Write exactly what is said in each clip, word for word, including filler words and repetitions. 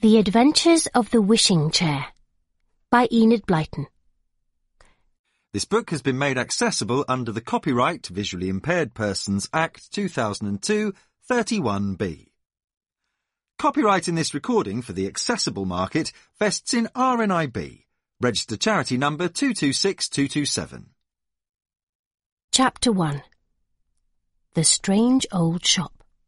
The Adventures of the Wishing Chair by Enid Blyton. This book has been made accessible under the Copyright Visually Impaired Persons Act two thousand two, thirty-one B. Copyright in this recording for the accessible market vests in R N I B, registered charity number two two six two two seven. Chapter one. The Strange Old Shop.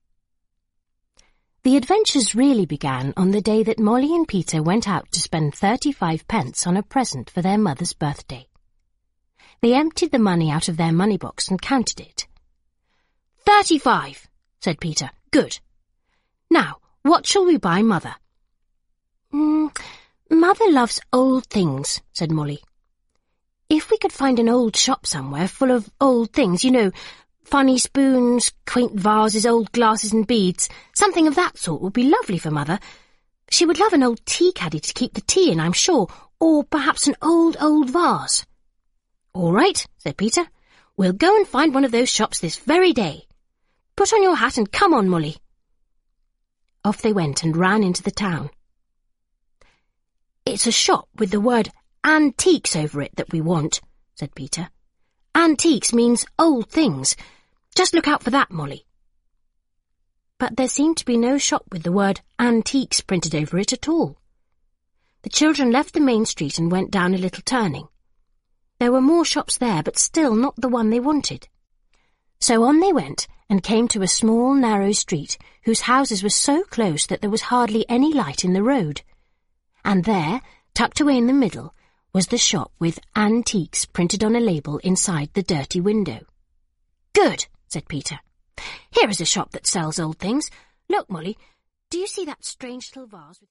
The adventures really began on the day that Molly and Peter went out to spend thirty-five pence on a present for their mother's birthday. They emptied the money out of their money box and counted it. Thirty-five, said Peter. Good. Now, what shall we buy Mother? Mm, Mother loves old things, said Molly. If we could find an old shop somewhere full of old things, you know, funny spoons, quaint vases, old glasses and beads, something of that sort would be lovely for Mother. She would love an old tea caddy to keep the tea in, I'm sure, or perhaps an old, old vase. All right, said Peter. We'll go and find one of those shops this very day. Put on your hat and come on, Molly. Off they went and ran into the town. It's a shop with the word antiques over it that we want, said Peter. Antiques means old things. Just look out for that, Molly. But there seemed to be no shop with the word antiques printed over it at all. The children left the main street and went down a little turning. There were more shops there, but still not the one they wanted. So on they went and came to a small, narrow street whose houses were so close that there was hardly any light in the road. And there, tucked away in the middle, was the shop with antiques printed on a label inside the dirty window. Good, said Peter. Here is a shop that sells old things. Look, Molly, do you see that strange little vase with